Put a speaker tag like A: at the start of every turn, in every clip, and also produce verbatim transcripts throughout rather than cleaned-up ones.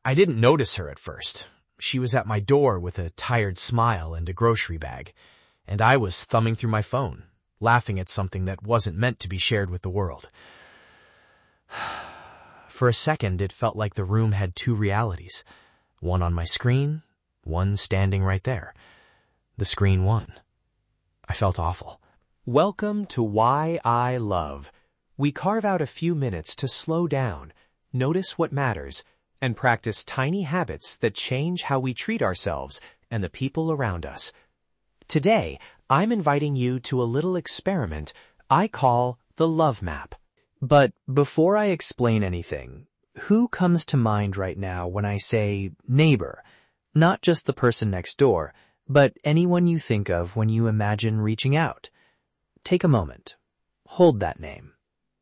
A: I didn't notice her at first. She was at my door with a tired smile and a grocery bag, and I was thumbing through my phone, laughing at something that wasn't meant to be shared with the world. For a second, it felt like the room had two realities, one on my screen, one standing right there. The screen won. I felt awful.
B: Welcome to Why I Love. We carve out a few minutes to slow down, notice what matters, and practice tiny habits that change how we treat ourselves and the people around us. Today, I'm inviting you to a little experiment I call the Love Map. But before I explain anything, who comes to mind right now when I say neighbor? Not just the person next door, but anyone you think of when you imagine reaching out. Take a moment. Hold that name.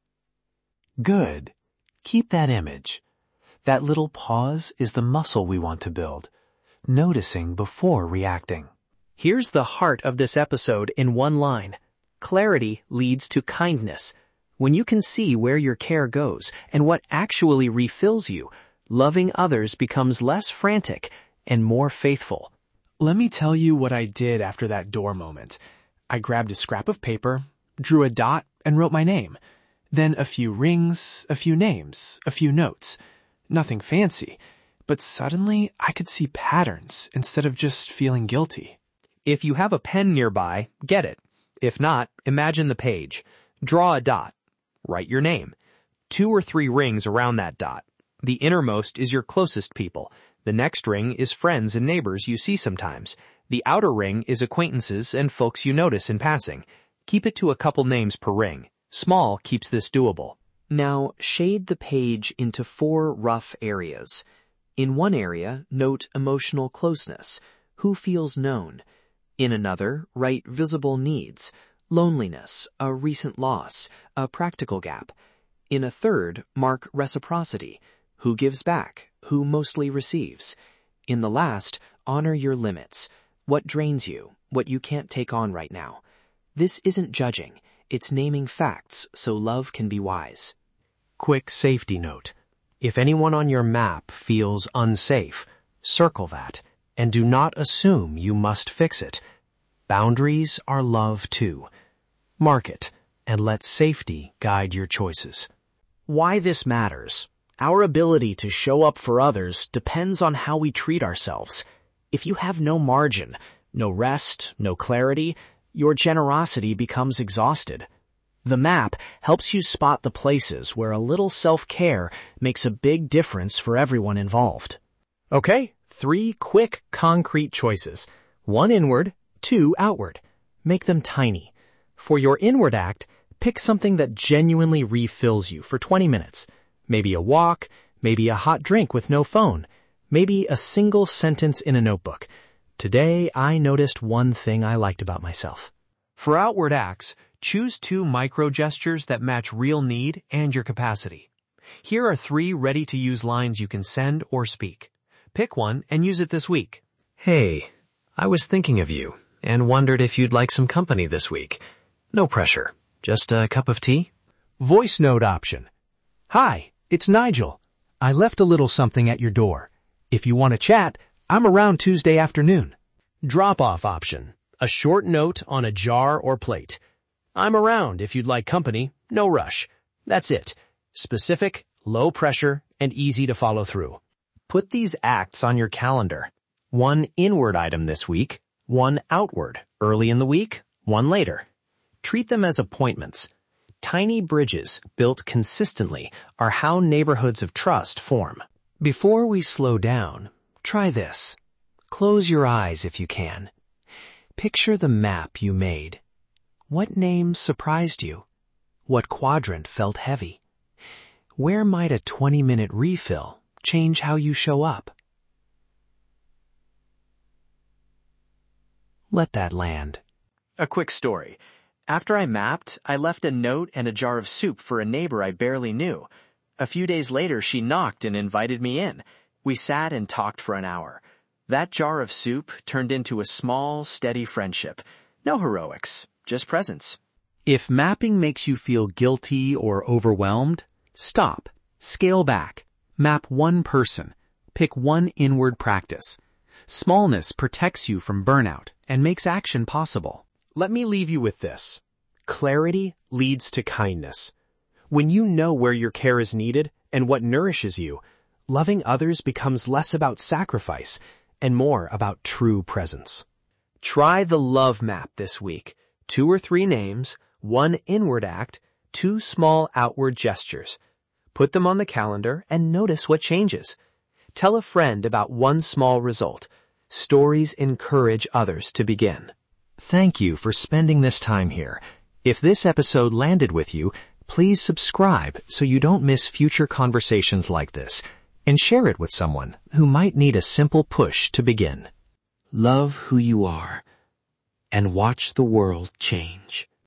B: Good. Keep that image. That little pause is the muscle we want to build, noticing before reacting. Here's the heart of this episode in one line. Clarity leads to kindness. When you can see where your care goes and what actually refills you, loving others becomes less frantic and more faithful.
C: Let me tell you what I did after that door moment. I grabbed a scrap of paper, drew a dot, and wrote my name. Then a few rings, a few names, a few notes. Nothing fancy, but suddenly I could see patterns instead of just feeling guilty.
B: If you have a pen nearby, get it. If not, imagine the page. Draw a dot. Write your name. Two or three rings around that dot. The innermost is your closest people. The next ring is friends and neighbors you see sometimes. The outer ring is acquaintances and folks you notice in passing. Keep it to a couple names per ring. Small keeps this doable. Now, shade the page into four rough areas. In one area, note emotional closeness. Who feels known? In another, write visible needs. Loneliness, a recent loss, a practical gap. In a third, mark reciprocity. Who gives back? Who mostly receives? In the last, honor your limits. What drains you? What you can't take on right now? This isn't judging. It's naming facts so love can be wise. Quick safety note. If anyone on your map feels unsafe, circle that, and do not assume you must fix it. Boundaries are love too. Mark it, and let safety guide your choices.
D: Why this matters. Our ability to show up for others depends on how we treat ourselves. If you have no margin, no rest, no clarity, your generosity becomes exhausted. The map helps you spot the places where a little self-care makes a big difference for everyone involved.
B: Okay, three quick, concrete choices. One inward, two outward. Make them tiny. For your inward act, pick something that genuinely refills you for twenty minutes. Maybe a walk, maybe a hot drink with no phone, maybe a single sentence in a notebook. Today, I noticed one thing I liked about myself. For outward acts, choose two micro gestures that match real need and your capacity. Here are three ready-to-use lines you can send or speak. Pick one and use it this week.
E: Hey, I was thinking of you and wondered if you'd like some company this week. No pressure. Just a cup of tea?
F: Voice note option. Hi, it's Nigel. I left a little something at your door. If you want to chat, I'm around Tuesday afternoon.
D: Drop-off option. A short note on a jar or plate. I'm around if you'd like company. No rush. That's it. Specific, low pressure, and easy to follow through.
B: Put these acts on your calendar. One inward item this week, one outward. Early in the week, one later. Treat them as appointments. Tiny bridges built consistently are how neighborhoods of trust form.
D: Before we slow down, try this. Close your eyes if you can. Picture the map you made. What name surprised you? What quadrant felt heavy? Where might a twenty-minute refill change how you show up? Let that land.
B: A quick story. After I mapped, I left a note and a jar of soup for a neighbor I barely knew. A few days later, she knocked and invited me in. We sat and talked for an hour. That jar of soup turned into a small, steady friendship. No heroics, just presence.
D: If mapping makes you feel guilty or overwhelmed, stop, scale back, map one person.
C: Pick one inward practice. Smallness protects you from burnout and makes action possible.
B: Let me leave you with this. Clarity leads to kindness. When you know where your care is needed and what nourishes you, loving others becomes less about sacrifice and more about true presence. Try the love map this week. Two or three names, one inward act, two small outward gestures. Put them on the calendar and notice what changes. Tell a friend about one small result. Stories encourage others to begin.
E: Thank you for spending this time here. If this episode landed with you, please subscribe so you don't miss future conversations like this, and share it with someone who might need a simple push to begin.
G: Love who you are and watch the world change.